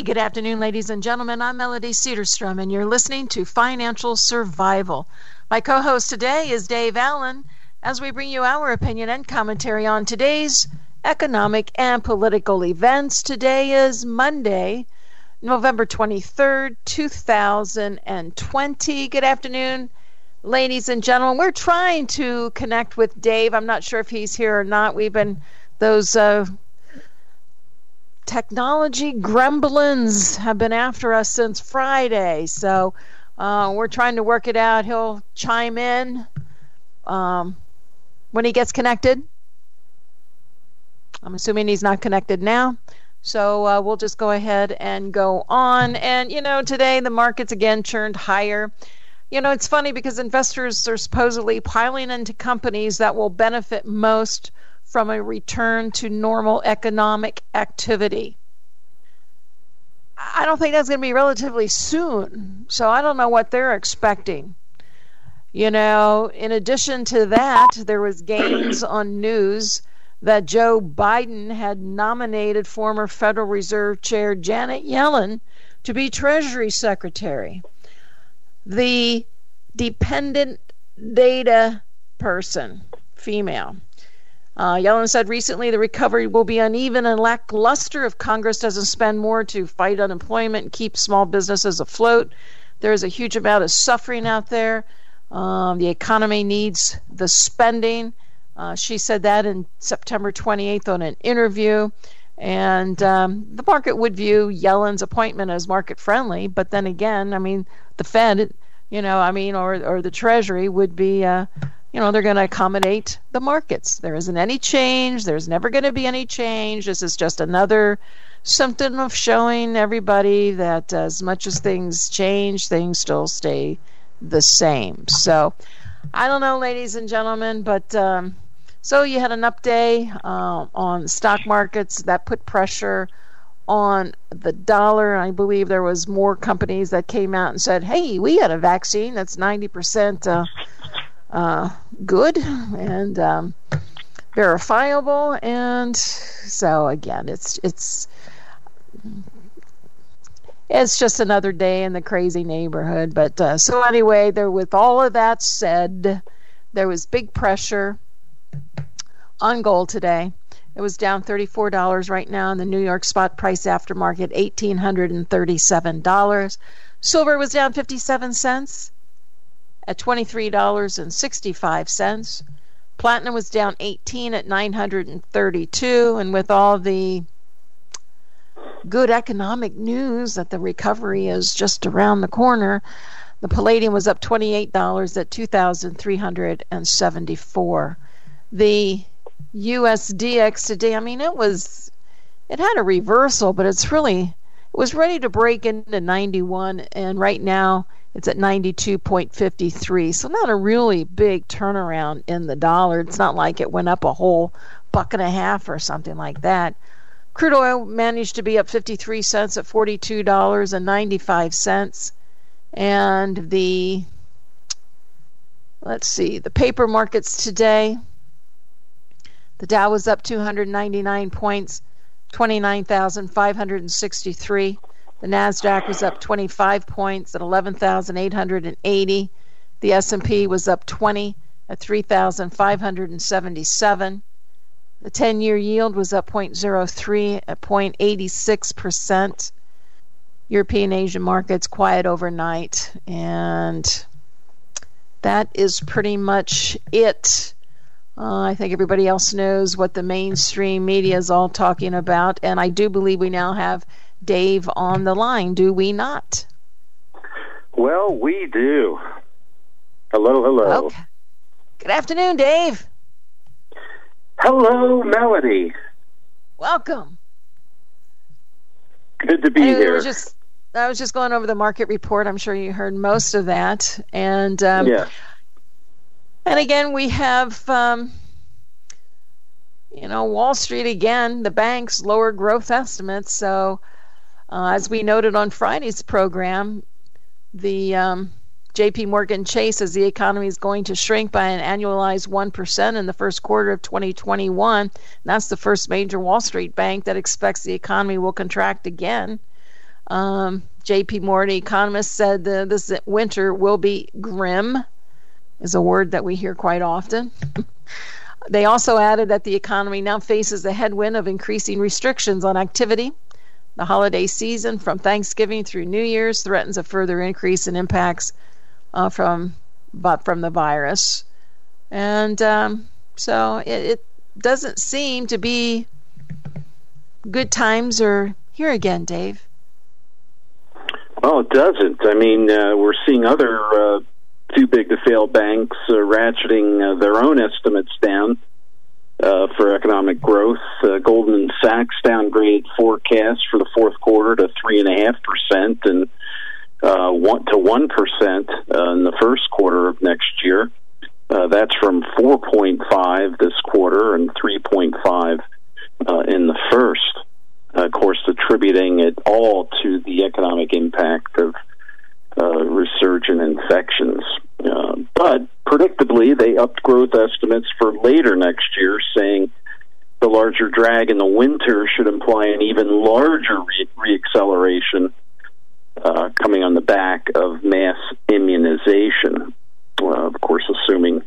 good afternoon, ladies and gentlemen. I'm Melody Cedarstrom, and you're listening to Financial Survival. My co-host today is Dave Allen, as we bring you our opinion and commentary on today's economic and political events. Today is Monday, November 23rd, 2020. Good afternoon, ladies and gentlemen. We're trying to connect with Dave. I'm not sure if he's here or not. We've been those technology gremlins have been after us since Friday, so we're trying to work it out. He'll chime in when he gets connected. I'm assuming he's not connected now, so we'll just go ahead and go on. And today the markets again churned higher. It's funny because investors are supposedly piling into companies that will benefit most from a return to normal economic activity. I don't think that's going to be relatively soon, so I don't know what they're expecting. In addition to that, there was gains on news that Joe Biden had nominated former Federal Reserve Chair Janet Yellen to be Treasury Secretary. The dependent data person, female. Yellen said recently the recovery will be uneven and lackluster if Congress doesn't spend more to fight unemployment and keep small businesses afloat. There is a huge amount of suffering out there. The economy needs the spending. She said that in September 28th on an interview. And the market would view Yellen's appointment as market friendly. But then again, the Fed, or the Treasury would be they're going to accommodate the markets. There isn't any change. There's never going to be any change. This is just another symptom of showing everybody that as much as things change, things still stay the same. So, I don't know, ladies and gentlemen, but so you had an update on the stock markets that put pressure on the dollar. I believe there was more companies that came out and said, hey, we had a vaccine that's 90% good and verifiable, and so again, it's just another day in the crazy neighborhood. But so anyway, with all of that said, there was big pressure on gold today. It was down $34 right now in the New York spot price aftermarket, $1,837. Silver was down 57 cents. At $23.65. Platinum was down 18 at $932, and with all the good economic news that the recovery is just around the corner, the palladium was up $28 at $2,374. The USDX today, it had a reversal, but it was ready to break into 91, and right now it's at 92.53, so not a really big turnaround in the dollar. It's not like it went up a whole $1.50 or something like that. Crude oil managed to be up 53 cents at $42.95. And the paper markets today, the Dow was up 299 points, 29,563. The NASDAQ was up 25 points at 11,880. The S&P was up 20 at 3,577. The 10-year yield was up 0.03 at 0.86%. European Asian markets quiet overnight. And that is pretty much it. I think everybody else knows what the mainstream media is all talking about. And I do believe we now have Dave on the line, do we not? Well, we do. Hello. Okay. Good afternoon, Dave. Hello, Melody. Welcome. Good to be here. I was just going over the market report. I'm sure you heard most of that. And yeah. And again, we have Wall Street again, the banks lower growth estimates. So as we noted on Friday's program, the JP Morgan Chase says the economy is going to shrink by an annualized 1% in the first quarter of 2021. And that's the first major Wall Street bank that expects the economy will contract again. J.P. Morgan economist said this winter will be grim, is a word that we hear quite often. They also added that the economy now faces the headwind of increasing restrictions on activity. The holiday season from Thanksgiving through New Year's threatens a further increase in impacts from the virus. And so it doesn't seem to be good times are here again, Dave. Well, it doesn't. I mean, we're seeing other too big to fail banks ratcheting their own estimates down for economic growth. Goldman Sachs downgraded forecast for the fourth quarter to 3.5% and 1% in the first quarter of next year. That's from 4.5 this quarter and 3.5 in the first. Of course, attributing it all to the economic impact of resurgent infections. But predictably, they upped growth estimates for later next year, saying the larger drag in the winter should imply an even larger reacceleration coming on the back of mass immunization. Of course, assuming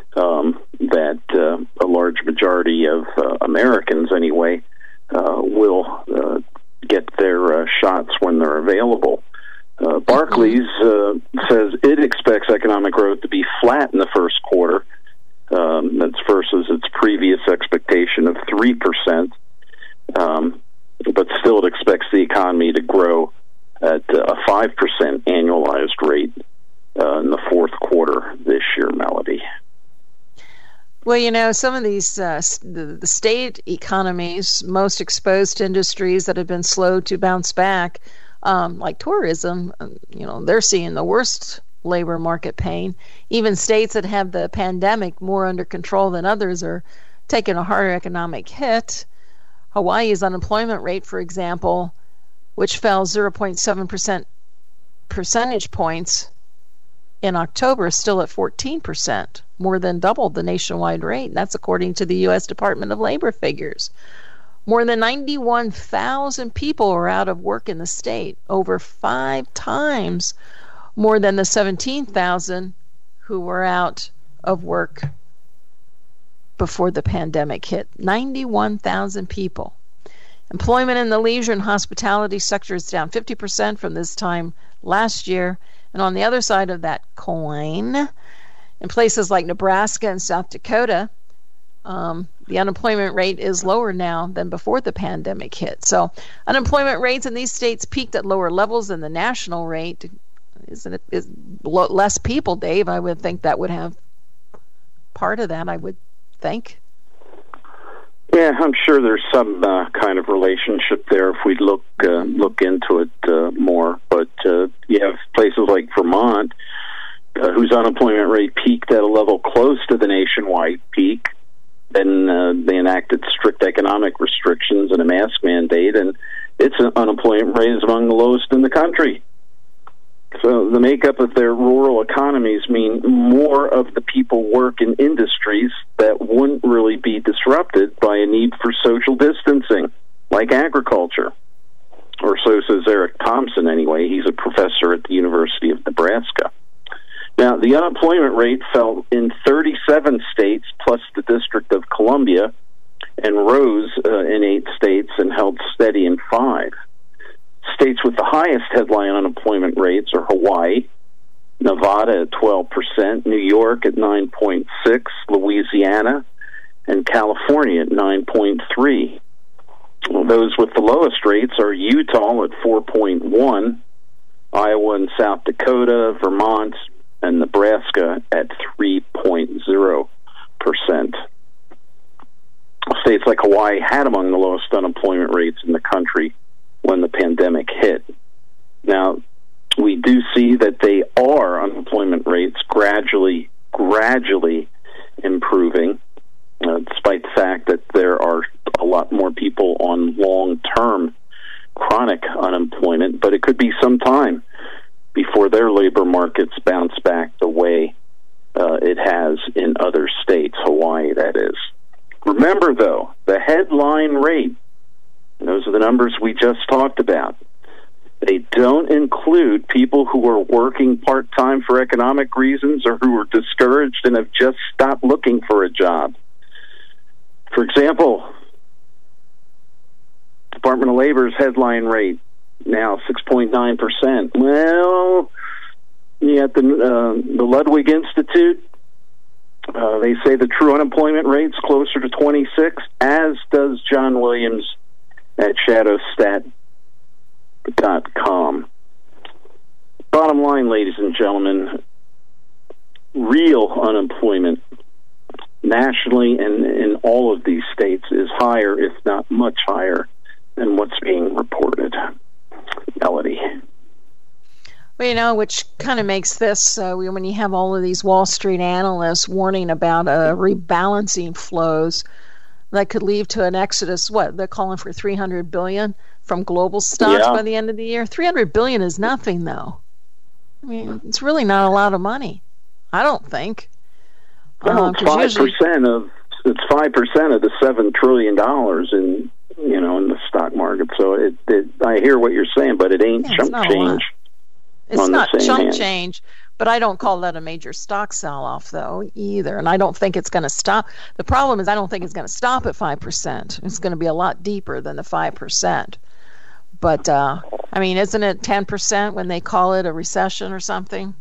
that a large majority of Americans, anyway, will get their shots when they're available. Barclays says it expects economic growth to be flat in the first quarter. That's versus its previous expectation of 3%. But still, it expects the economy to grow at a 5% annualized rate in the fourth quarter this year, Melody. Well, you know, some of these the state economies most exposed to industries that have been slow to bounce back, like tourism, you know, they're seeing the worst labor market pain. Even states that have the pandemic more under control than others are taking a harder economic hit. Hawaii's unemployment rate, for example, which fell 0.7% percentage points in October, is still at 14%, more than double the nationwide rate. That's according to the U.S. Department of Labor figures. More than 91,000 people are out of work in the state, over 5 times more than the 17,000 who were out of work before the pandemic hit. 91,000 people. Employment in the leisure and hospitality sector is down 50% from this time last year. And on the other side of that coin, in places like Nebraska and South Dakota, the unemployment rate is lower now than before the pandemic hit. So unemployment rates in these states peaked at lower levels than the national rate. Isn't it? Is less people, Dave? I would think that would have part of that, I would think. Yeah, I'm sure there's some kind of relationship there if we look into it more. But you have places like Vermont, whose unemployment rate peaked at a level close to the nationwide peak. Then they enacted strict economic restrictions and a mask mandate, and its unemployment rate is among the lowest in the country. So the makeup of their rural economies mean more of the people work in industries that wouldn't really be disrupted by a need for social distancing, like agriculture. Or so says Eric Thompson anyway. He's a professor at the University of Nebraska. Now, the unemployment rate fell in 37 states plus the District of Columbia and rose in 8 states and held steady in 5. States with the highest headline unemployment rates are Hawaii, Nevada at 12%, New York at 9.6%, Louisiana, and California at 9.3%. Well, those with the lowest rates are Utah at 4.1%, Iowa and South Dakota, Vermont, and Nebraska at 3.0%. States like Hawaii had among the lowest unemployment rates in the country when the pandemic hit. Now, we do see that they are unemployment rates gradually improving, despite the fact that there are a lot more people on long-term chronic unemployment, but it could be some time before their labor markets bounce back the way it has in other states, Hawaii, that is. Remember, though, the headline rate, those are the numbers we just talked about, They don't include people who are working part-time for economic reasons or who are discouraged and have just stopped looking for a job. For example, Department of Labor's headline rate, now 6.9%. Well, you got the Ludwig Institute. They say the true unemployment rate's closer to 26, as does John Williams at shadowstat.com. Bottom line, ladies and gentlemen, real unemployment nationally and in all of these states is higher, if not much higher, than what's being reported. Melody. Well, which kind of makes this, when you have all of these Wall Street analysts warning about rebalancing flows that could lead to an exodus, they're calling for $300 billion from global stocks by the end of the year. $300 billion is nothing, though. I mean, it's really not a lot of money, I don't think. Well, it's 5% it's 5% of the $7 trillion in the stock market. So I hear what you're saying, but it ain't chump change. It's not chump change, but I don't call that a major stock sell-off, though, either. And I don't think it's going to stop. The problem is I don't think it's going to stop at 5%. It's going to be a lot deeper than the 5%. But, isn't it 10% when they call it a recession or something?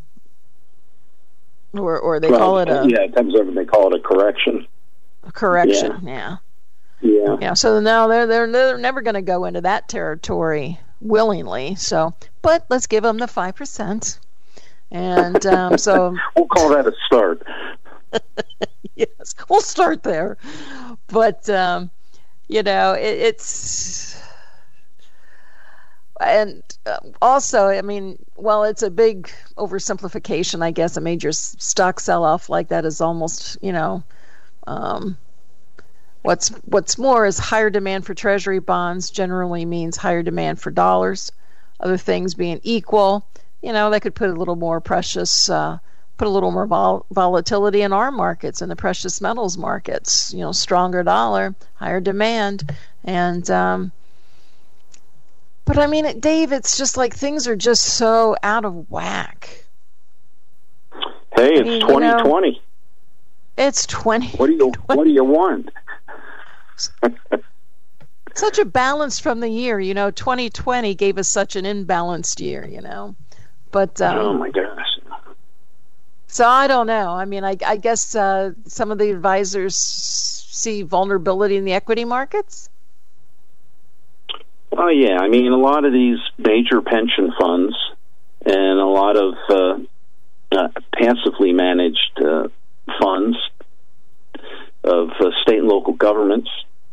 Or they call it a... Yeah, it comes over and they call it a correction. A correction, yeah. Yeah, so now they're never going to go into that territory willingly. So, but let's give them the 5%, and so we'll call that a start. Yes, we'll start there. But it's and also, it's a big oversimplification, I guess. A major stock sell-off like that is almost, What's more is higher demand for Treasury bonds generally means higher demand for dollars. Other things being equal, that could put a little more volatility in our markets, in the precious metals markets. Stronger dollar, higher demand, and but Dave, it's just like things are just so out of whack. Hey, it's 2020. It's 20. What do you want? Such a balance from the year, 2020 gave us such an imbalanced year, but oh my gosh. So I don't know. I guess some of the advisors see vulnerability in the equity markets. Oh yeah, a lot of these major pension funds and a lot of passively managed funds of state and local governments,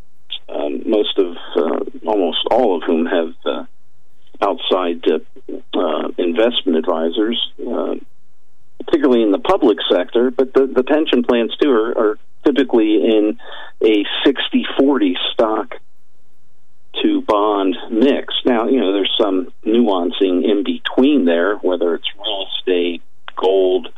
almost all of whom have outside investment advisors, particularly in the public sector, but the pension plans too are typically in a 60-40 stock to bond mix. Now, there's some nuancing in between there, whether it's real estate, gold,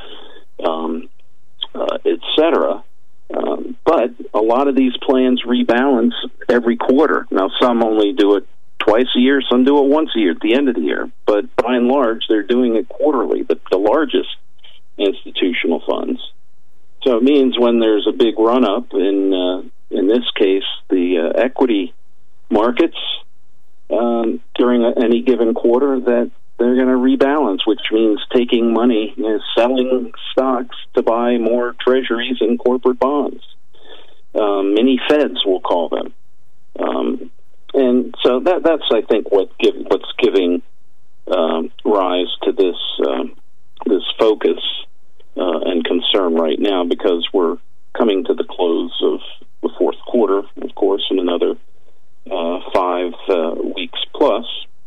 etc. But a lot of these plans rebalance every quarter. Now, some only do it twice a year, some do it once a year at the end of the year. But by and large, they're doing it quarterly, the largest institutional funds. So it means when there's a big run-up, in this case, the equity markets, during any given quarter, that they're going to rebalance, which means taking money, selling stocks to buy more treasuries and corporate bonds. Mini Feds, we'll call them. And so that's, I think, what's giving rise to this focus and concern right now, because we're coming to the close of the fourth quarter, of course, in another 5 weeks plus.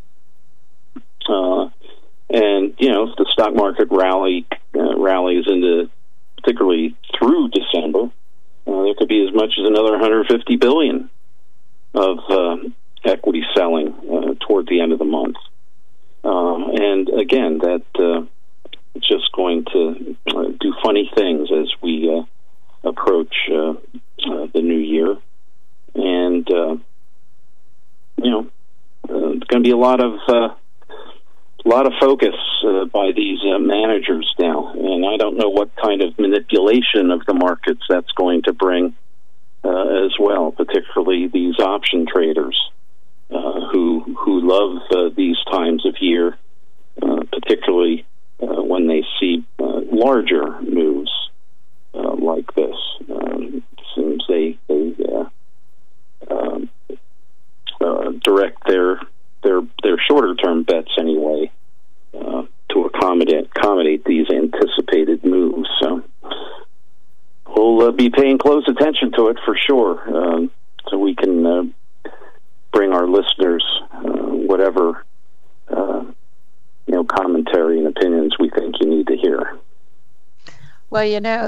And if the stock market rallies into, particularly through December, there could be as much as another $150 billion of equity selling toward the end of the month. And again, that it's just going to do funny things as we approach the new year. And there's going to be a lot of lot of focus by these managers now, and I don't know what kind of manipulation of the markets that's going to bring as well, particularly these option traders who love these times of year, particularly when they see larger moves like this. It seems they direct their shorter term bets anyway to accommodate these anticipated moves. So we'll be paying close attention to it for sure, so we can bring our listeners whatever commentary and opinions we think you need to hear. Well,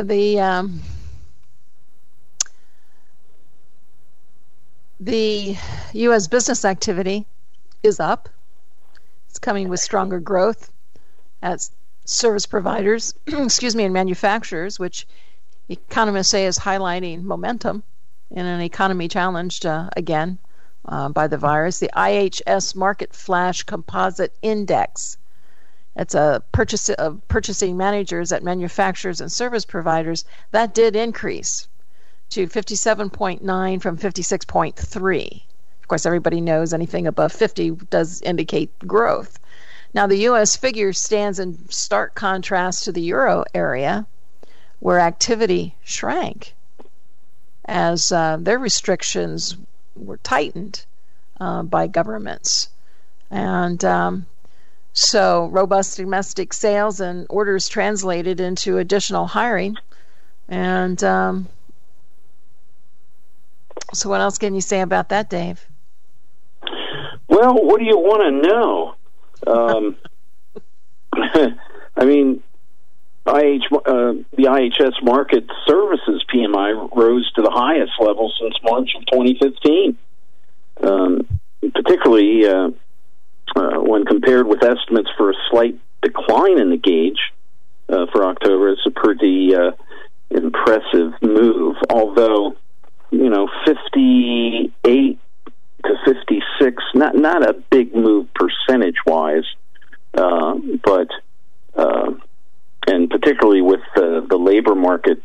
the U.S. business activity is up. It's coming with stronger growth as service providers, and manufacturers, which economists say is highlighting momentum in an economy challenged again by the virus. The IHS Market Flash Composite Index. It's a purchasing managers at manufacturers and service providers. That did increase to 57.9 from 56.3. Of course, everybody knows anything above 50 does indicate growth. Now, the U.S. figure stands in stark contrast to the Euro area, where activity shrank as their restrictions were tightened by governments. And so robust domestic sales and orders translated into additional hiring. And so what else can you say about that, Dave? Well, what do you want to know? I mean, the IHS Market Services PMI rose to the highest level since March of 2015, particularly when compared with estimates for a slight decline in the gauge for October. It's a pretty impressive move, although 58 to 56, not a big move percentage-wise, but and particularly with the labor markets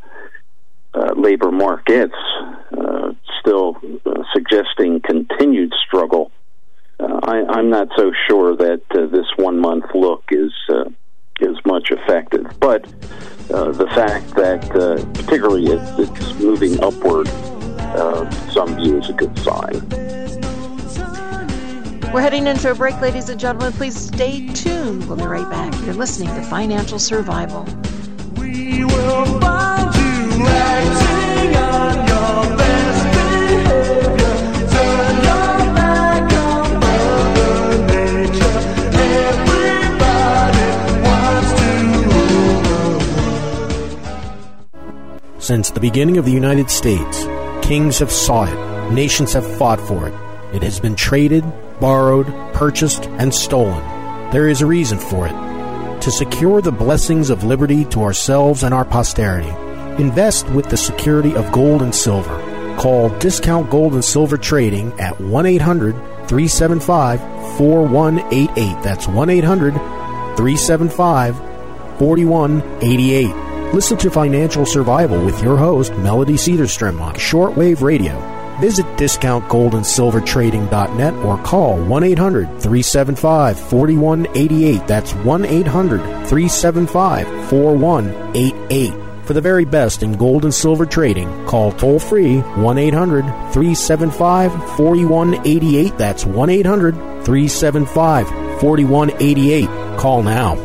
still suggesting continued struggle. I'm not so sure that this 1 month look is much effective, but the fact that particularly it's moving upward, some view is a good sign. We're heading into a break, ladies and gentlemen. Please stay tuned. We'll be right back. You're listening to Financial Survival. We will find you acting on your best behavior. Turn your back on Mother Nature. Everybody wants to rule. Since the beginning of the United States, kings have sought it, nations have fought for it. It has been traded, borrowed, purchased, and stolen. There is a reason for it. To secure the blessings of liberty to ourselves and our posterity, invest with the security of gold and silver. Call Discount Gold and Silver Trading at 1-800-375-4188. That's 1-800-375-4188. Listen to Financial Survival with your host, Melody Cedarstrom, on Shortwave Radio. Visit discountgoldandsilvertrading.net or call 1-800-375-4188. That's 1-800-375-4188. For the very best in gold and silver trading, call toll-free 1-800-375-4188. That's 1-800-375-4188. Call now.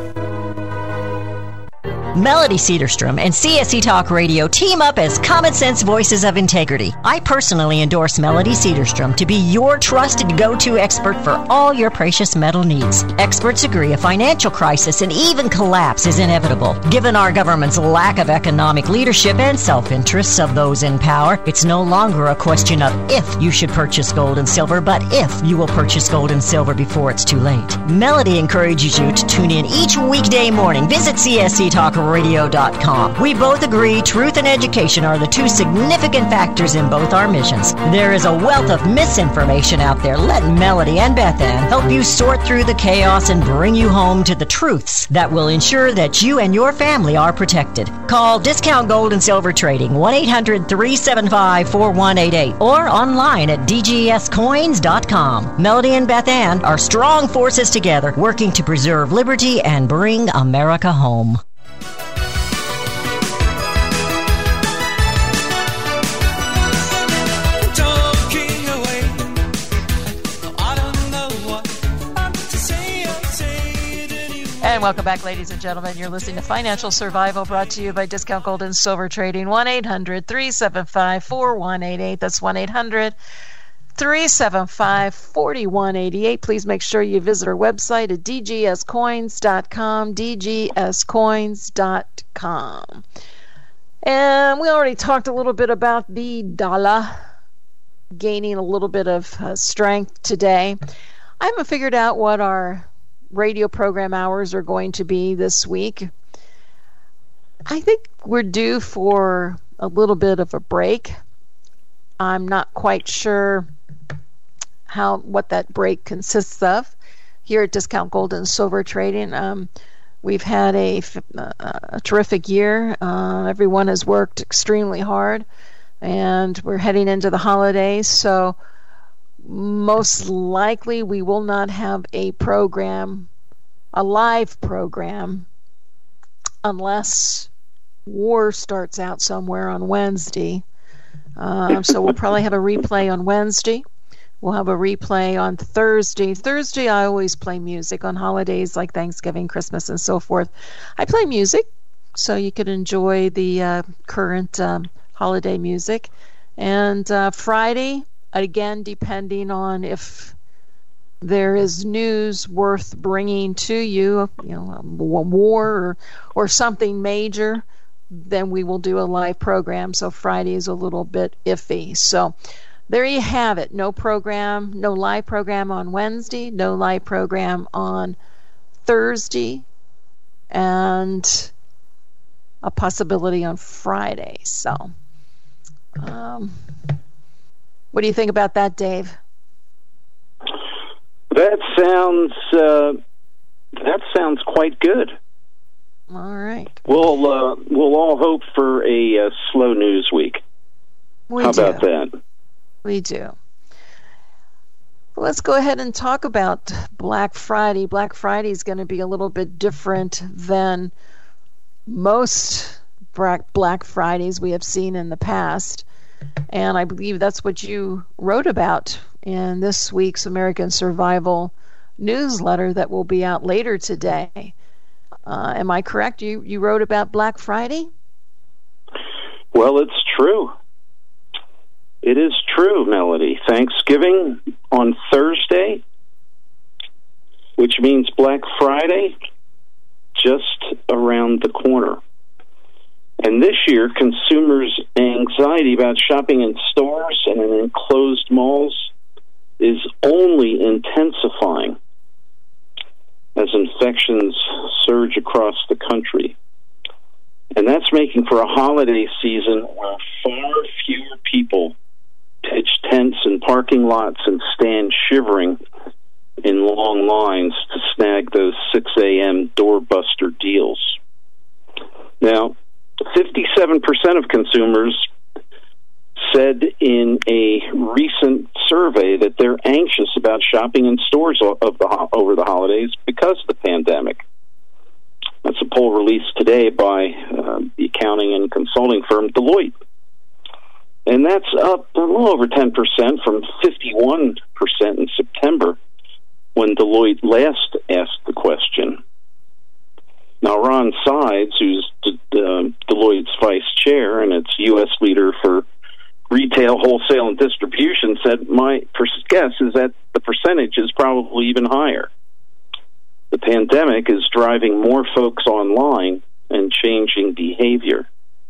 Melody Cedarstrom and CSC Talk Radio team up as Common Sense Voices of Integrity. I personally endorse Melody Cedarstrom to be your trusted go-to expert for all your precious metal needs. Experts agree a financial crisis and even collapse is inevitable. Given our government's lack of economic leadership and self-interests of those in power, it's no longer a question of if you should purchase gold and silver, but if you will purchase gold and silver before it's too late. Melody encourages you to tune in each weekday morning. Visit CSC Talk ScienceSenseRadio.com. We both agree truth and education are the two significant factors in both our missions. There is a wealth of misinformation out there. Let Melody and Beth Ann help you sort through the chaos and bring you home to the truths that will ensure that you and your family are protected. Call Discount Gold and Silver Trading 1-800-375-4188 or online at dgscoins.com. Melody and Beth Ann are strong forces together working to preserve liberty and bring America home. And welcome back, ladies and gentlemen. You're listening to Financial Survival, brought to you by Discount Gold and Silver Trading. 1-800-375-4188. That's 1-800-375-4188. Please make sure you visit our website at dgscoins.com, dgscoins.com. And we already talked a little bit about the dollar gaining a little bit of strength today. I haven't figured out what our radio program hours are going to be this week. I think we're due for a little bit of a break. I'm not quite sure what that break consists of. Here at Discount Gold and Silver Trading, we've had a terrific year. Everyone has worked extremely hard, and we're heading into the holidays, so most likely we will not have a live program, unless war starts out somewhere on Wednesday. So we'll probably have a replay on Wednesday. We'll have a replay on Thursday. Thursday, I always play music on holidays like Thanksgiving, Christmas, and so forth. I play music, so you can enjoy the current holiday music. And Friday, again, depending on if there is news worth bringing to you, a war or something major, then we will do a live program. So Friday is a little bit iffy. So there you have it. No live program on Wednesday, no live program on Thursday, and a possibility on Friday. So what do you think about that, Dave? That sounds quite good. All right. We'll all hope for a slow news week. How about that? We do. Let's go ahead and talk about Black Friday. Black Friday is going to be a little bit different than most Black Fridays we have seen in the past. And I believe that's what you wrote about in this week's American Survival newsletter that will be out later today. Am I correct? You wrote about Black Friday? Well, it's true. It is true, Melody. Thanksgiving on Thursday, which means Black Friday, just around the corner. And this year, consumers' anxiety about shopping in stores and in enclosed malls is only intensifying as infections surge across the country. And that's making for a holiday season where far fewer people pitch tents in parking lots and stand shivering in long lines to snag those 6 a.m. doorbuster deals. Now, 57% of consumers said in a recent survey that they're anxious about shopping in stores over the holidays because of the pandemic. That's a poll released today by the accounting and consulting firm Deloitte. And that's up a little over 10% from 51% in September when Deloitte last asked the question. Now, Ron Sides, who's Deloitte's vice chair and its U.S. leader for retail, wholesale, and distribution, said, my guess is that the percentage is probably even higher. The pandemic is driving more folks online and changing behavior.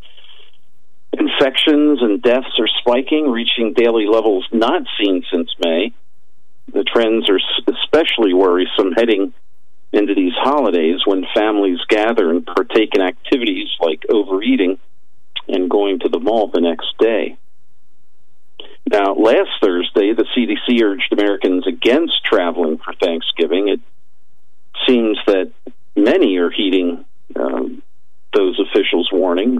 Infections and deaths are spiking, reaching daily levels not seen since May. The trends are especially worrisome heading into these holidays when families gather and partake in activities like overeating and going to the mall the next day. Now, last Thursday, the CDC urged Americans against traveling for Thanksgiving. It seems that many are heeding those officials' warnings,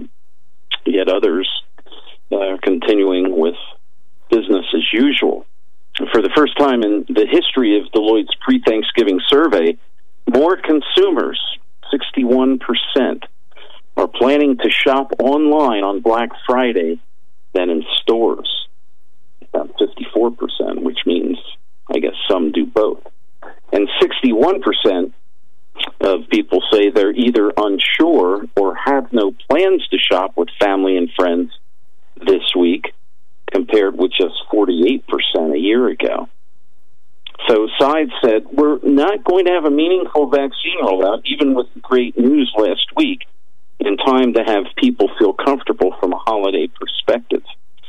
yet others are continuing with business as usual. For the first time in the history of Deloitte's pre-Thanksgiving survey, more consumers, 61%, are planning to shop online on Black Friday than in stores. About 54%, which means, I guess, some do both. And 61% of people say they're either unsure or have no plans to shop with family and friends this week, compared with just 48% a year ago. So Side said, we're not going to have a meaningful vaccine rollout, even with the great news last week, in time to have people feel comfortable from a holiday perspective.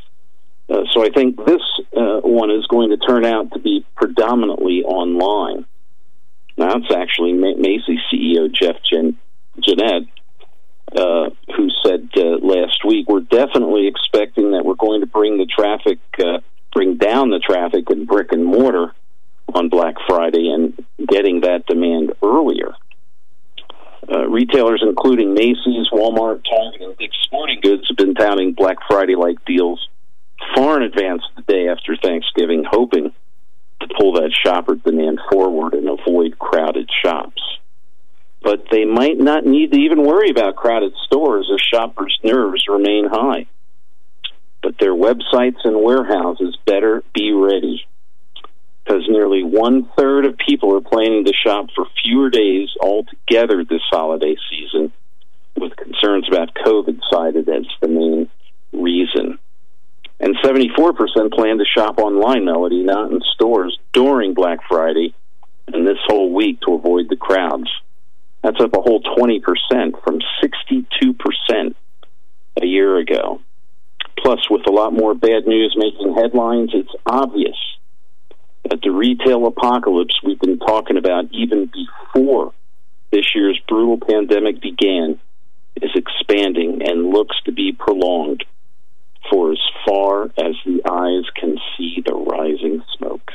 So I think this one is going to turn out to be predominantly online. Now, it's actually Macy's CEO Jeff Jeanette, who said last week, we're definitely expecting that we're going to bring down the traffic in brick and mortar on Black Friday and getting that demand earlier. Retailers including Macy's, Walmart, Target, and Dick's Sporting Goods have been touting Black Friday-like deals far in advance of the day after Thanksgiving, hoping to pull that shopper demand forward and avoid crowded shops. But they might not need to even worry about crowded stores as shoppers' nerves remain high. But their websites and warehouses better be ready, because nearly 1/3 of people are planning to shop for fewer days altogether this holiday season, with concerns about COVID cited as the main reason. And 74% plan to shop online, Melody, not in stores, during Black Friday and this whole week to avoid the crowds. That's up a whole 20% from 62% a year ago. Plus, with a lot more bad news making headlines, it's obvious that the retail apocalypse we've been talking about even before this year's brutal pandemic began is expanding and looks to be prolonged for as far as the eyes can see the rising smoke.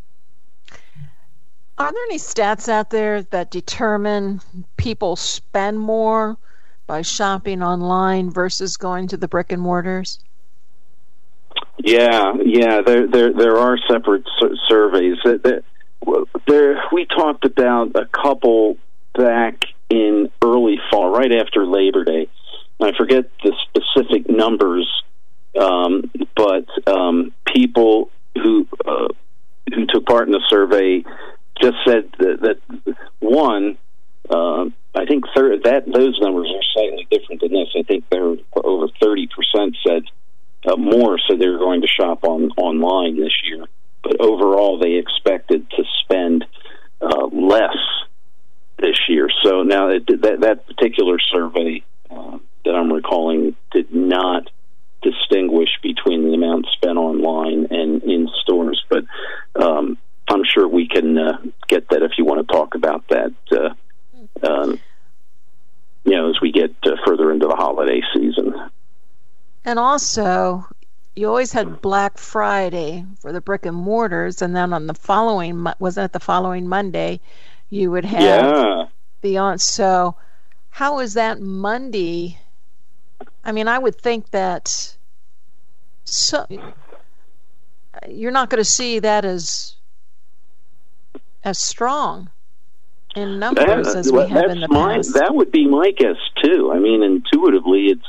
Are there any stats out there that determine people spend more by shopping online versus going to the brick and mortars? Yeah. There are separate surveys. We talked about a couple back in early fall, right after Labor Day. I forget the specific numbers, but people who took part in the survey just said that one, I think those numbers are slightly different than this. I think they're over 30% said more, so they're going to shop online this year. But overall, they expected to spend less this year. So now that particular survey that I'm recalling did not distinguish between the amount spent online and in stores. But I'm sure we can get that if you want to talk about that, as we get further into the holiday season. And also, you always had Black Friday for the brick and mortars, and then on the following, wasn't it the following Monday, you would have Beyond. So how is that Monday? I mean, I would think that you're not going to see that as strong in numbers as we have in the past. That would be my guess, too. I mean, intuitively, it's,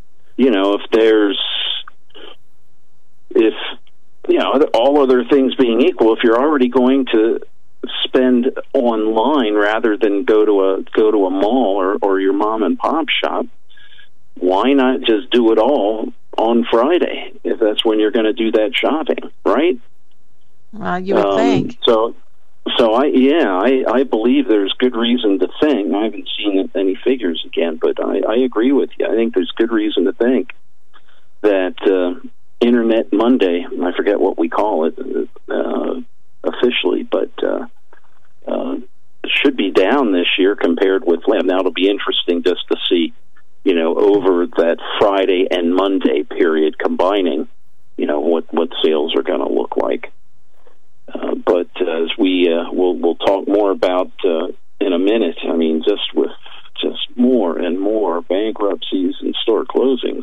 if all other things being equal, if you're already going to spend online rather than go to a mall or your mom and pop shop, why not just do it all on Friday if that's when you're going to do that shopping, right? You would think. So I believe there's good reason to think. I haven't seen any figures again, but I agree with you. I think there's good reason to think that Internet Monday, I forget what we call it officially, but should be down this year compared with last. Now it'll be interesting just to see, over that Friday and Monday period combining, what sales are going to look like. But as we'll talk more about in a minute, I mean, just with more and more bankruptcies and store closings.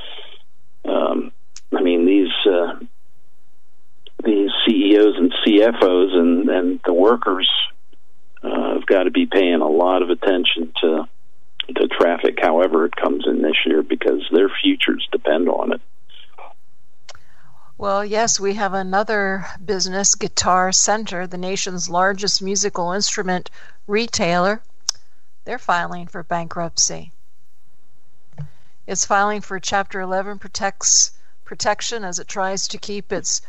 I mean, these CEOs and CFOs and the workers have got to be paying a lot of attention to traffic, however it comes in this year, because their futures depend on it. Well, yes, we have another business, Guitar Center, the nation's largest musical instrument retailer. They're filing for bankruptcy. It's filing for Chapter 11 protection as it tries to keep its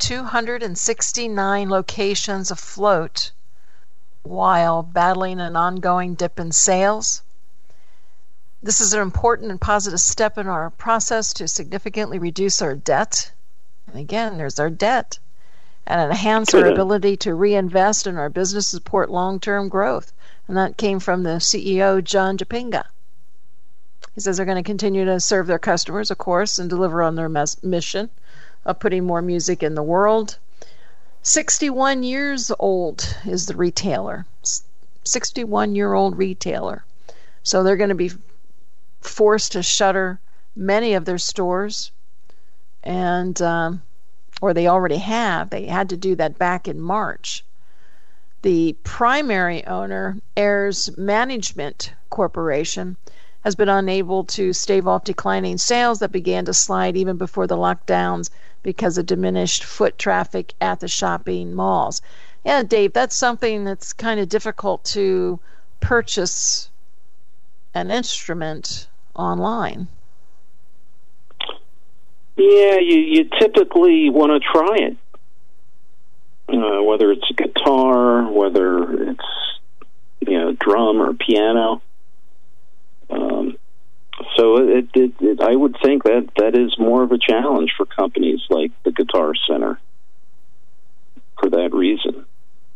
269 locations afloat while battling an ongoing dip in sales. This is an important and positive step in our process to significantly reduce our debt. And again, there's our debt. And enhance our ability to reinvest in our business to support long-term growth. And that came from the CEO, John Japinga. He says they're going to continue to serve their customers, of course, and deliver on their mission of putting more music in the world. 61 years old is the retailer. 61-year-old retailer. So they're going to be forced to shutter many of their stores, and or they already have. They had to do that back in March. The primary owner, Ayers Management Corporation, has been unable to stave off declining sales that began to slide even before the lockdowns because of diminished foot traffic at the shopping malls. Yeah, Dave, that's something that's kind of difficult to purchase an instrument online. Yeah, you typically want to try it. Whether it's a guitar, whether it's drum or piano. So I would think that is more of a challenge for companies like the Guitar Center for that reason.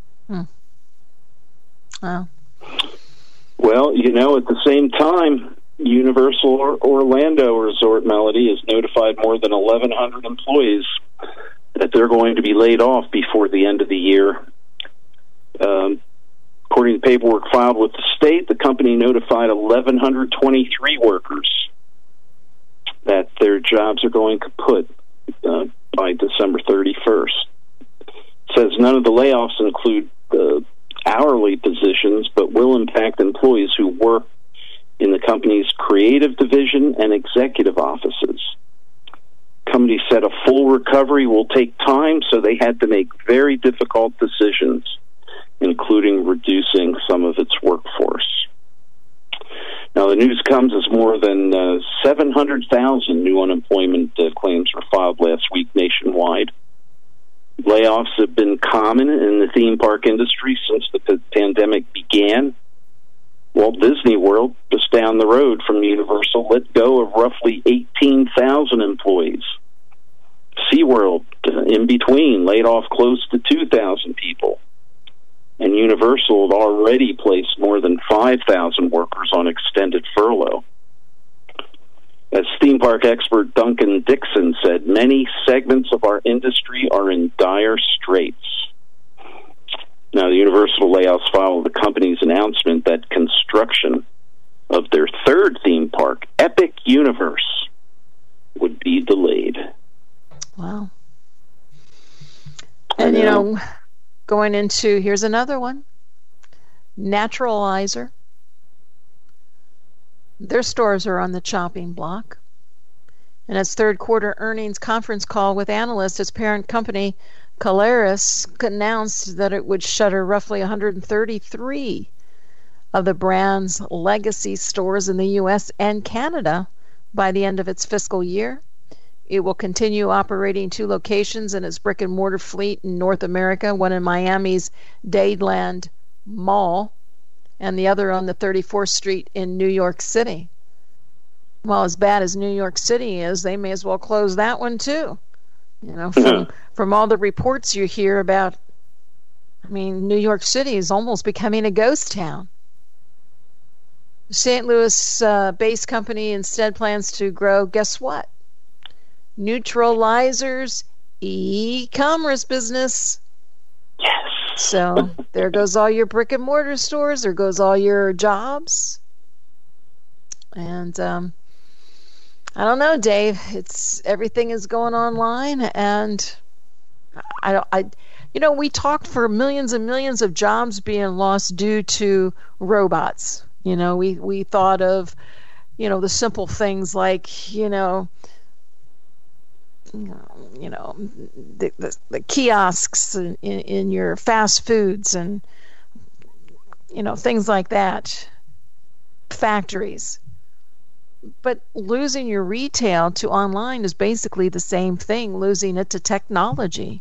Wow. Well, at the same time, Universal Orlando Resort Melody has notified more than 1,100 employees that they're going to be laid off before the end of the year. According to paperwork filed with the state, the company notified 1,123 workers that their jobs are going kaput by December 31st. It says none of the layoffs include hourly positions, but will impact employees who work in the company's creative division and executive offices. The company said a full recovery will take time, so they had to make very difficult decisions, including reducing some of its workforce. Now, the news comes as more than 700,000 new unemployment claims were filed last week nationwide. Layoffs have been common in the theme park industry since the pandemic began. Walt Disney World, just down the road from Universal, let go of roughly 18,000 employees. SeaWorld, in between, laid off close to 2,000 people. And Universal had already placed more than 5,000 workers on extended furlough. As theme park expert Duncan Dixon said, many segments of our industry are in dire straits. Now, the Universal layoffs follow the company's announcement that construction of their third theme park, Epic Universe, would be delayed. Wow. And, going into, here's another one, Naturalizer. Their stores are on the chopping block. In its third quarter earnings conference call with analysts, its parent company, Caleres, announced that it would shutter roughly 133 of the brand's legacy stores in the U.S. and Canada by the end of its fiscal year. It will continue operating 2 locations in its brick-and-mortar fleet in North America, one in Miami's Dadeland Mall and the other on the 34th Street in New York City. Well, as bad as New York City is, they may as well close that one too. From all the reports you hear about I mean, New York City is almost becoming a ghost town. St. Louis-based company instead plans to grow, guess what? Neutralizer's e-commerce business. Yes. So there goes all your brick and mortar stores. There goes all your jobs. And I don't know, Dave. Everything is going online, and we talked for millions and millions of jobs being lost due to robots. We thought of, the simple things like, the kiosks in your fast foods and, things like that, factories. But losing your retail to online is basically the same thing, losing it to technology.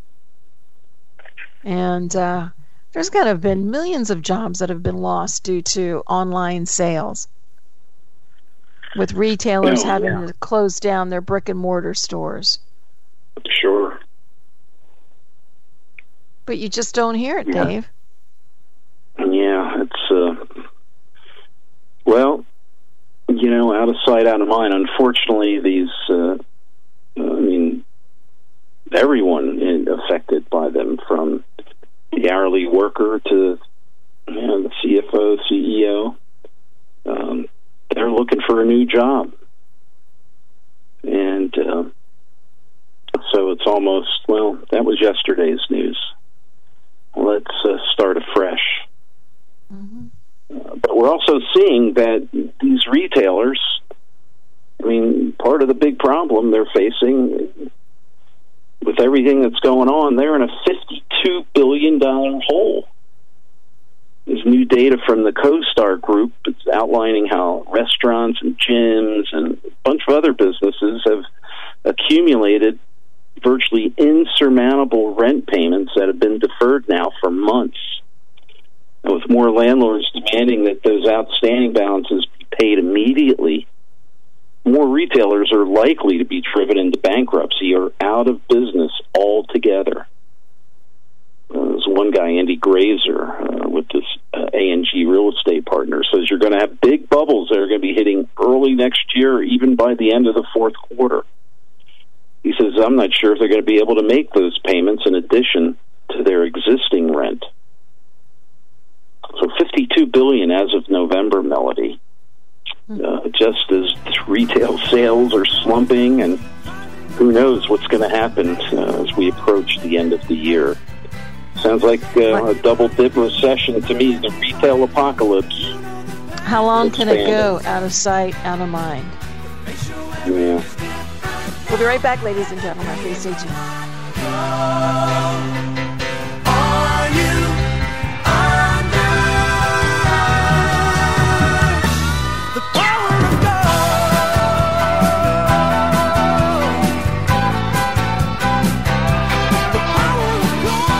And there's got to have been millions of jobs that have been lost due to online sales, with retailers having to close down their brick and mortar stores. Sure. But you just don't hear it, Dave. Yeah, it's out of sight, out of mind. Unfortunately, these everyone affected by them, from the hourly worker to the CFO, CEO, they're looking for a new job. And so it's almost, that was yesterday's news. Let's start afresh. Mm-hmm. But we're also seeing that these retailers, part of the big problem they're facing with everything that's going on, they're in a $52 billion hole. There's new data from the CoStar Group. It's outlining how restaurants and gyms and a bunch of other businesses have accumulated virtually insurmountable rent payments that have been deferred now for months. And with more landlords demanding that those outstanding balances be paid immediately, more retailers are likely to be driven into bankruptcy or out of business altogether. There's one guy, Andy Grazer, with this A&G Real Estate Partner, says you're going to have big bubbles that are going to be hitting early next year, even by the end of the fourth quarter. He says, I'm not sure if they're going to be able to make those payments in addition to their existing rent. So $52 billion as of November, Melody. Just as retail sales are slumping, and who knows what's going to happen as we approach the end of the year. Sounds like a double-dip recession to me, the retail apocalypse. How long can it go? Out of sight, out of mind. Yeah. We'll be right back, ladies and gentlemen. Please stay tuned. Are you under the power of God? The power of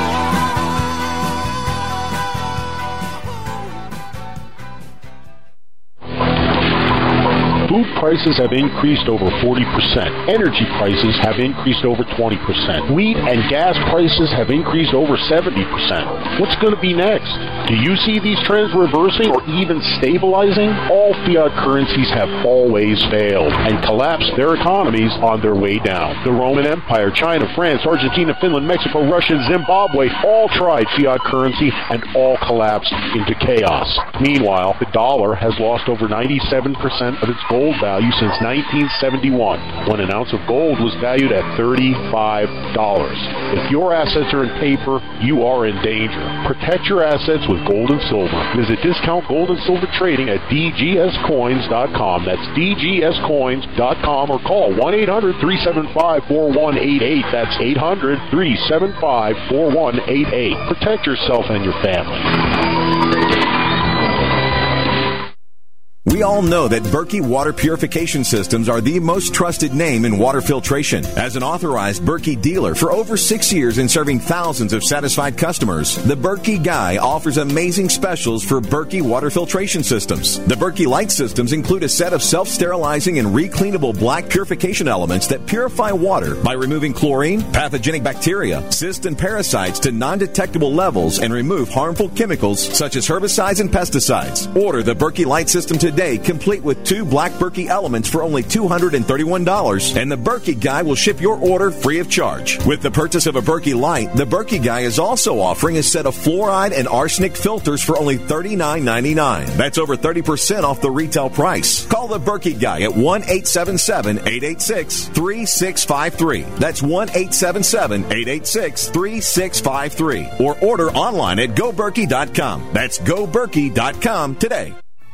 God. Food prices have increased over 40%. Energy prices have increased over 20%. Wheat and gas prices have increased over 70%. What's going to be next? Do you see these trends reversing or even stabilizing? All fiat currencies have always failed and collapsed their economies on their way down. The Roman Empire, China, France, Argentina, Finland, Mexico, Russia, Zimbabwe all tried fiat currency and all collapsed into chaos. Meanwhile, the dollar has lost over 97% of its gold value since 1971, when an ounce of gold was valued at $35. If your assets are in paper, you are in danger. Protect your assets with gold and silver. Visit Discount Gold and Silver Trading at dgscoins.com. That's dgscoins.com, or call 1-800-375-4188. That's 800-375-4188. Protect yourself and your family. We all know that Berkey Water Purification Systems are the most trusted name in water filtration. As an authorized Berkey dealer for over 6 years and serving thousands of satisfied customers, the Berkey Guy offers amazing specials for Berkey Water Filtration Systems. The Berkey Light Systems include a set of self-sterilizing and recleanable black purification elements that purify water by removing chlorine, pathogenic bacteria, cysts, and parasites to non-detectable levels and remove harmful chemicals such as herbicides and pesticides. Order the Berkey Light System today, complete with 2 black Berkey elements for only $231, and the Berkey Guy will ship your order free of charge. With the purchase of a Berkey Light, the Berkey Guy is also offering a set of fluoride and arsenic filters for only $39.99. That's over 30% off the retail price. Call the Berkey Guy at 1-877-886-3653. That's 1-877-886-3653. Or order online at GoBerkey.com. That's GoBerkey.com today.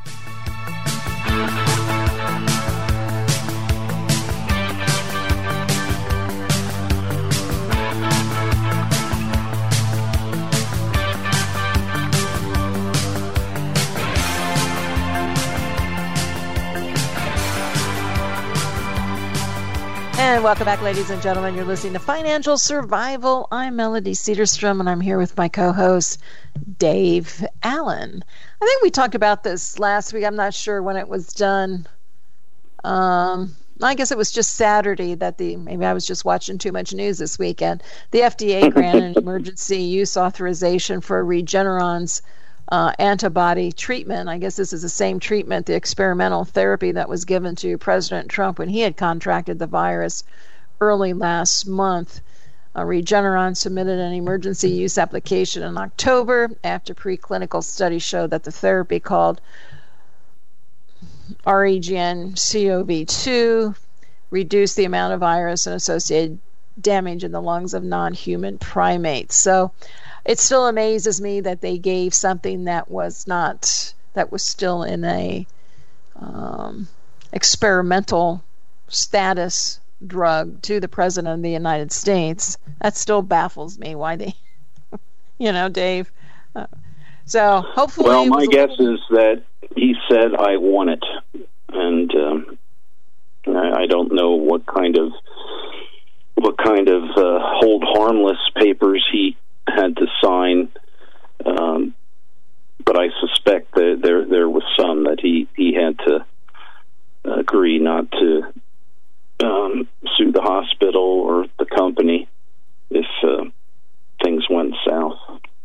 And welcome back, ladies and gentlemen. You're listening to Financial Survival. I'm Melody Cedarstrom, and I'm here with my co-host, Dave Allen. I think we talked about this last week. I'm not sure when it was done. I guess it was just Saturday that maybe I was just watching too much news this weekend. The FDA granted emergency use authorization for Regeneron's antibody treatment. I guess this is the same treatment, the experimental therapy that was given to President Trump when he had contracted the virus early last month. Regeneron submitted an emergency use application in October after preclinical studies showed that the therapy called REGN-CoV2 reduced the amount of virus and associated damage in the lungs of non-human primates. So it still amazes me that they gave something that was still in a experimental status drug to the President of the United States. That still baffles me why they, Dave. So hopefully. Well, my guess is that he said, "I want it," and I don't know what kind of hold harmless papers he had to sign, but I suspect that there was some that he had to agree not to sue the hospital or the company if things went south.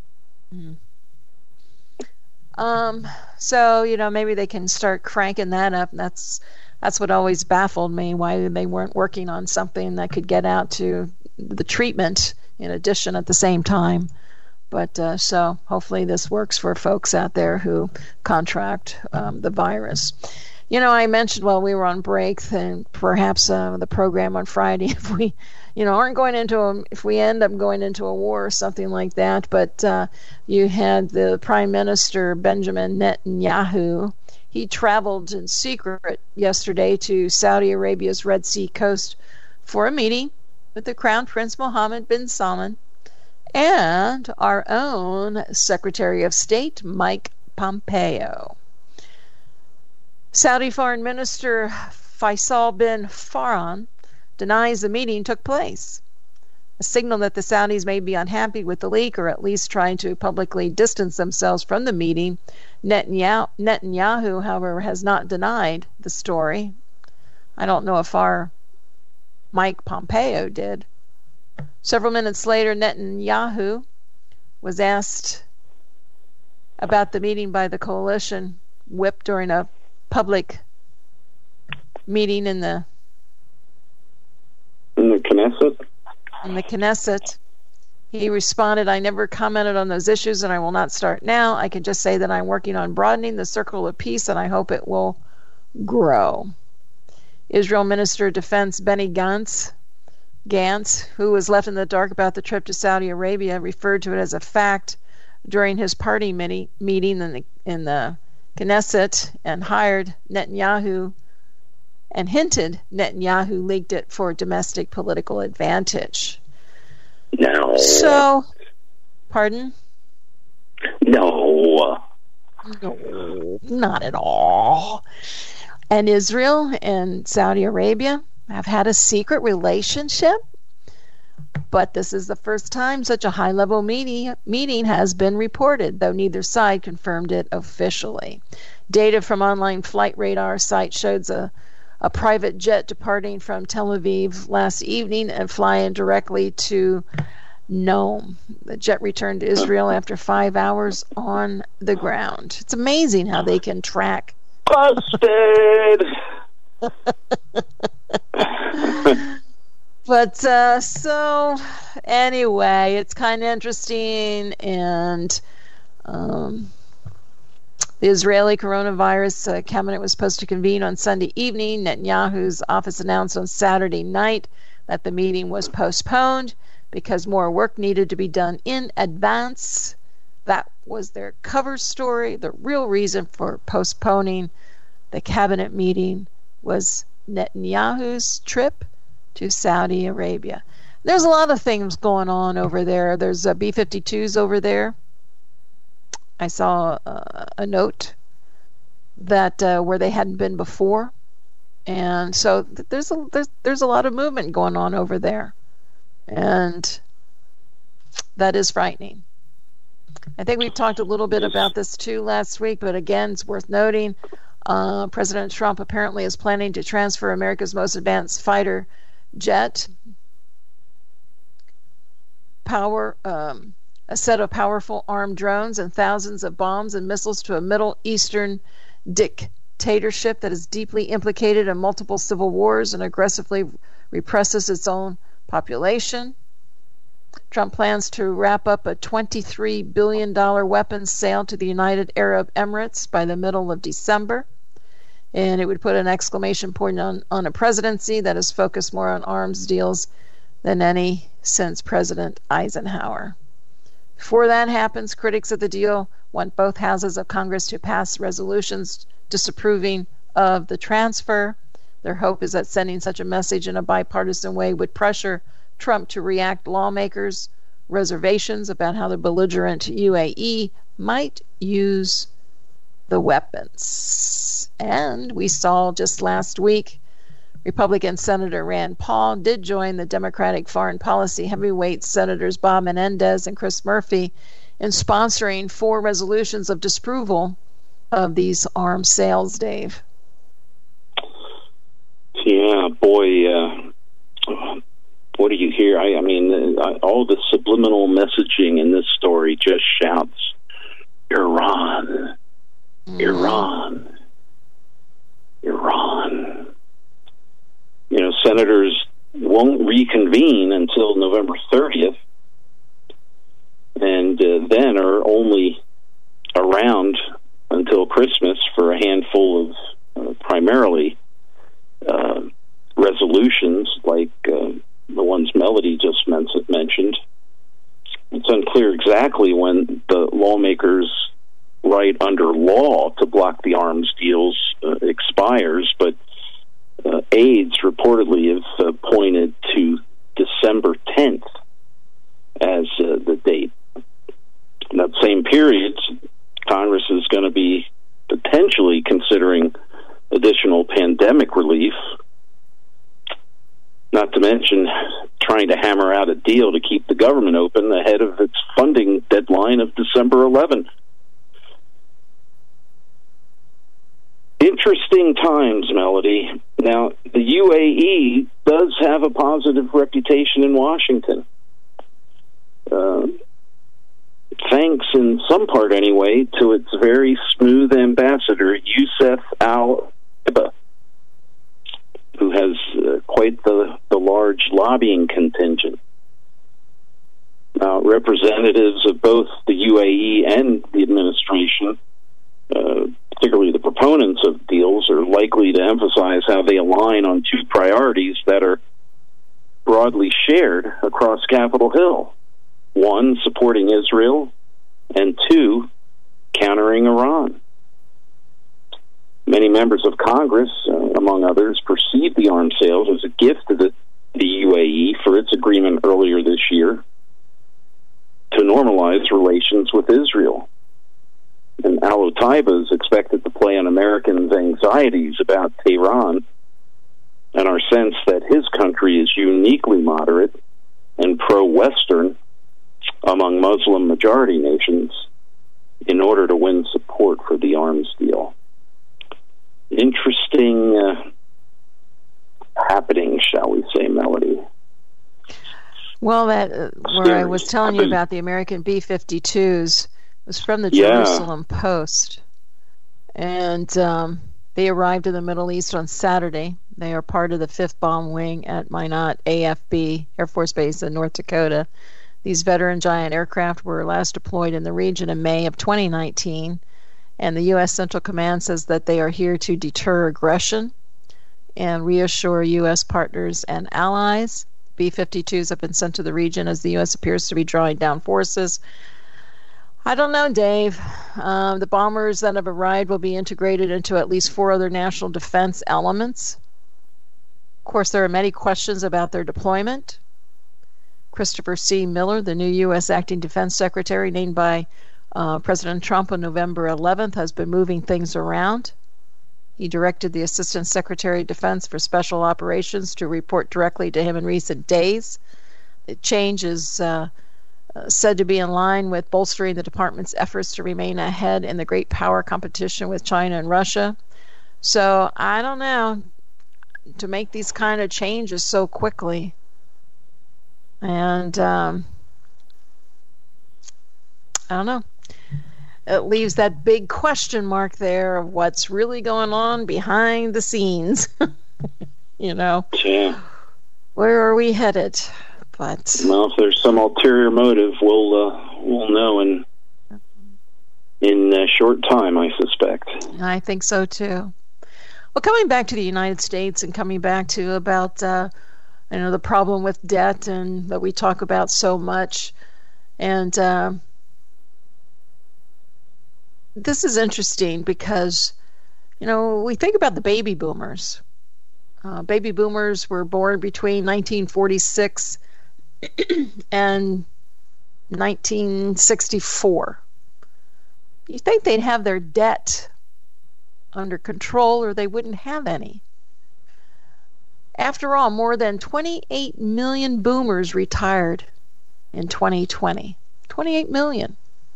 So maybe they can start cranking that up. That's what always baffled me, why they weren't working on something that could get out to the treatment in addition at the same time. But so hopefully this works for folks out there who contract the virus. I mentioned while we were on break, and perhaps the program on Friday, if we if we end up going into a war or something like that. But you had the Prime Minister Benjamin Netanyahu. He traveled in secret yesterday to Saudi Arabia's Red Sea coast for a meeting with the Crown Prince Mohammed bin Salman and our own Secretary of State, Mike Pompeo. Saudi Foreign Minister Faisal bin Farhan denies the meeting took place, a signal that the Saudis may be unhappy with the leak or at least trying to publicly distance themselves from the meeting. Netanyahu, however, has not denied the story. I don't know if our Mike Pompeo did. Several minutes later, Netanyahu was asked about the meeting by the coalition whip during a public meeting in the Knesset. In the Knesset. He responded, "I never commented on those issues and I will not start now. I can just say that I'm working on broadening the circle of peace and I hope it will grow." Israel Minister of Defense Benny Gantz, who was left in the dark about the trip to Saudi Arabia, referred to it as a fact during his party meeting in the Knesset and hinted Netanyahu leaked it for domestic political advantage. No. So, pardon? No. No, not at all. And Israel and Saudi Arabia have had a secret relationship, but this is the first time such a high-level meeting has been reported, though neither side confirmed it officially. Data from online flight radar site shows a private jet departing from Tel Aviv last evening and flying directly to Nome. The jet returned to Israel after 5 hours on the ground. It's amazing how they can track. Busted! But so anyway, it's kind of interesting, and the Israeli coronavirus cabinet was supposed to convene on Sunday evening. Netanyahu's office announced on Saturday night that the meeting was postponed because more work needed to be done in advance. That was their cover story. The real reason for postponing the cabinet meeting was Netanyahu's trip to Saudi Arabia. There's a lot of things going on over there. There's B-52s over there. I saw a note that where they hadn't been before, and so there's a lot of movement going on over there, and that is frightening. I think we've talked a little bit about this too last week, but again, it's worth noting. President Trump apparently is planning to transfer America's most advanced fighter jet, a set of powerful armed drones, and thousands of bombs and missiles to a Middle Eastern dictatorship that is deeply implicated in multiple civil wars and aggressively represses its own population. Trump plans to wrap up a $23 billion weapons sale to the United Arab Emirates by the middle of December. And it would put an exclamation point on a presidency that is focused more on arms deals than any since President Eisenhower. Before that happens, critics of the deal want both houses of Congress to pass resolutions disapproving of the transfer. Their hope is that sending such a message in a bipartisan way would pressure Trump to react lawmakers' reservations about how the belligerent UAE might use the weapons. And we saw just last week, Republican Senator Rand Paul did join the Democratic foreign policy heavyweight Senators Bob Menendez and Chris Murphy in sponsoring 4 resolutions of disapproval of these arms sales, Dave. Yeah, boy, what do you hear? I mean, all the subliminal messaging in this story just shouts, Iran, Iran, Iran. You know, senators won't reconvene until November 30th, and then are only around until Christmas for a handful of primarily resolutions like the ones Melody just mentioned. It's unclear exactly when the lawmakers' right under law to block the arms deals expires, but aides reportedly have pointed to December 10th as the date. In that same period, Congress is going to be potentially considering additional pandemic relief, not to mention trying to hammer out a deal to keep the government open ahead of its funding deadline of December 11th. Interesting times, Melody. Now, the UAE does have a positive reputation in Washington. Thanks, in some part anyway, to its very smooth ambassador, Youssef Al-Eba, who has quite the large lobbying contingent. Now, representatives of both the UAE and the administration, particularly the proponents of deals, are likely to emphasize how they align on 2 priorities that are broadly shared across Capitol Hill. 1, supporting Israel, and 2, countering Iran. Many members of Congress, among others, perceive the arms sales as a gift to the UAE for its agreement earlier this year to normalize relations with Israel. And Al-Otaiba is expected to play on Americans' anxieties about Tehran and our sense that his country is uniquely moderate and pro-Western among Muslim-majority nations in order to win support for the arms deal. Interesting happening, shall we say, Melody. Well, that where I was telling you about the American B-52s was from the Jerusalem Post. And they arrived in the Middle East on Saturday. They are part of the 5th Bomb Wing at Minot AFB Air Force Base in North Dakota. These veteran giant aircraft were last deployed in the region in May of 2019, and the U.S. Central Command says that they are here to deter aggression and reassure U.S. partners and allies. B-52s have been sent to the region as the U.S. appears to be drawing down forces. I don't know, Dave. The bombers that have arrived will be integrated into at least 4 other national defense elements. Of course, there are many questions about their deployment. Christopher C. Miller, the new U.S. Acting Defense Secretary named by President Trump on November 11th, has been moving things around. He directed the Assistant Secretary of Defense for Special Operations to report directly to him in recent days. The change is said to be in line with bolstering the department's efforts to remain ahead in the great power competition with China and Russia. So, I don't know, to make these kind of changes so quickly. And I don't know. It leaves that big question mark there of what's really going on behind the scenes. You know, Yeah. where are we headed? But Well, if there's some ulterior motive, we'll know in a short time, I suspect. I think so too. Well, coming back to the United States and coming back to about the problem with debt and that we talk about so much, and this is interesting because we think about the baby boomers. Baby boomers were born between 1946 and 1964. You think they'd have their debt under control, or they wouldn't have any. After all, more than 28 million boomers retired in 2020. 28 million.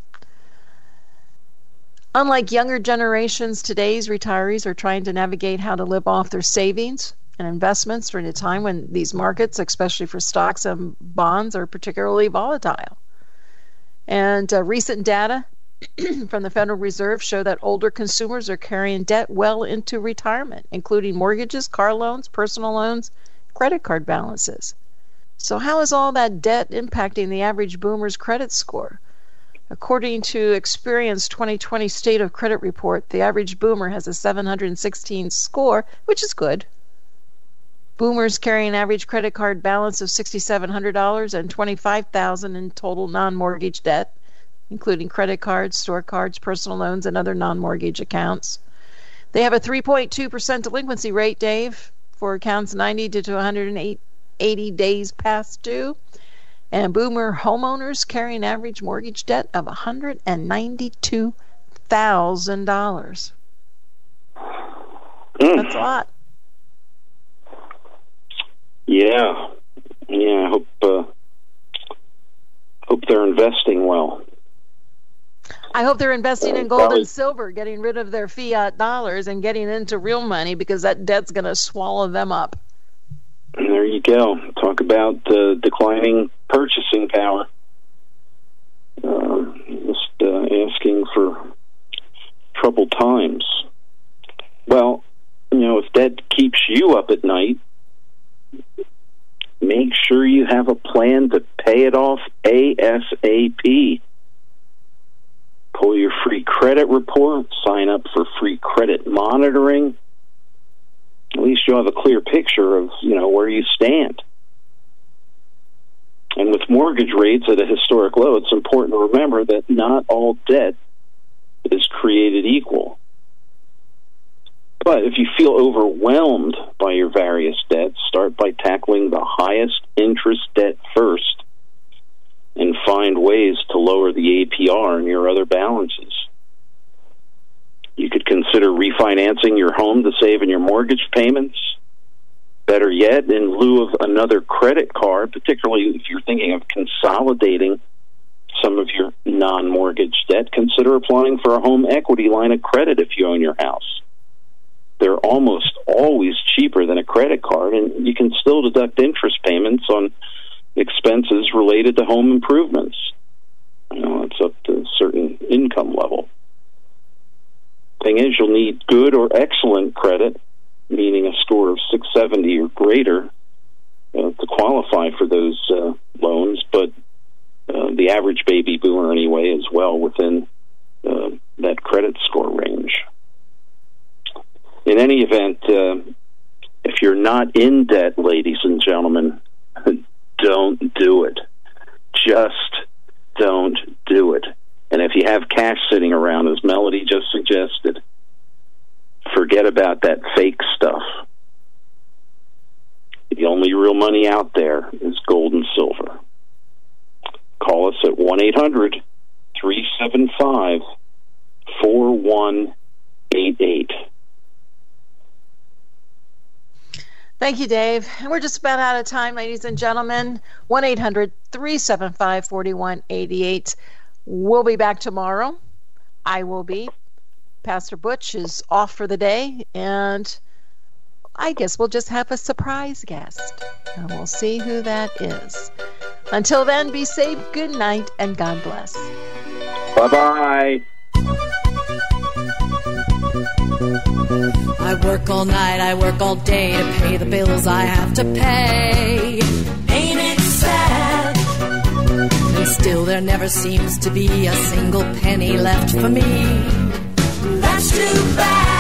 Unlike younger generations, today's retirees are trying to navigate how to live off their savings and investments during a time when these markets, especially for stocks and bonds, are particularly volatile. And recent data from the Federal Reserve show that older consumers are carrying debt well into retirement, including mortgages, car loans, personal loans, credit card balances. So how is all that debt impacting the average boomer's credit score? According to Experian's 2020 State of Credit Report, the average boomer has a 716 score, which is good. Boomers carry an average credit card balance of $6,700 and $25,000 in total non-mortgage debt, including credit cards, store cards, personal loans, and other non-mortgage accounts. They have a 3.2% delinquency rate, Dave, for accounts 90 to 180 days past due. And boomer homeowners carry an average mortgage debt of $192,000. That's a lot. Yeah. I hope they're investing well. I hope they're investing in gold and silver, getting rid of their fiat dollars and getting into real money, because that debt's going to swallow them up. And there you go. Talk about declining purchasing power. Just asking for troubled times. Well, if debt keeps you up at night, make sure you have a plan to pay it off ASAP. Pull your free credit report, sign up for free credit monitoring. At least you'll have a clear picture of, where you stand. And with mortgage rates at a historic low, it's important to remember that not all debt is created equal. But if you feel overwhelmed by your various debts, start by tackling the highest interest debt first and find ways to lower the APR in your other balances. You could consider refinancing your home to save in your mortgage payments. Better yet, in lieu of another credit card, particularly if you're thinking of consolidating some of your non-mortgage debt, consider applying for a home equity line of credit if you own your house. They're almost always cheaper than a credit card, and you can still deduct interest payments on expenses related to home improvements. It's up to a certain income level. Thing is, you'll need good or excellent credit, meaning a score of 670 or greater, to qualify for those loans, but the average baby boomer anyway is well within that credit score range. In any event, if you're not in debt, ladies and gentlemen, don't do it. Just don't do it. And if you have cash sitting around, as Melody just suggested, forget about that fake stuff. The only real money out there is gold and silver. Call us at 1-800-375-4188. Thank you, Dave. And we're just about out of time, ladies and gentlemen. 1-800-375-4188. We'll be back tomorrow. I will be. Pastor Butch is off for the day, and I guess we'll just have a surprise guest. And we'll see who that is. Until then, be safe, good night, and God bless. Bye-bye. I work all night, I work all day to pay the bills I have to pay. Ain't it sad? And still there never seems to be a single penny left for me. That's too bad.